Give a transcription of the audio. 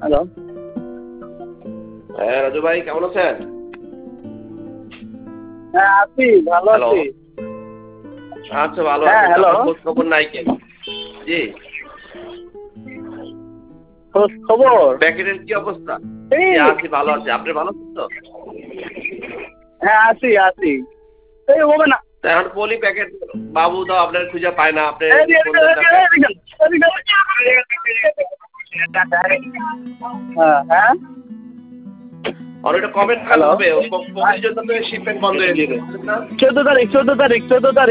Hello. হ্যাঁ রাজু ভাই, কেমন আছেন? হ্যাঁ আছি, ভালো হ্যালো। আছি। আচ্ছা, ভালো হ্যাঁ আছেন, হ্যালো। আপনার খোঁজ খবর নাই কেন? জি। খোঁজ খবর প্যাকেটের কি অবস্থা? এই। জি আছি, ভালো আছি। আপনি ভালো আছেন তো? হ্যাঁ আছি আছি। এই হবে না। তা এখন পলি প্যাকেট বাবু তো আপনার খুঁজে পায় না, আপনি এদিকে, ফোন এদিকে, দেন না কেন? এদিকে, এদিকে, হ্যাঁ হ্যাঁ। আর ওইটা কবে টাকাতে হ্যালো। হবে? পলির জন্য তো শিপমেন্ট বন্ধ হয়ে যাবে, বুঝলেন না? 14 তারিখ।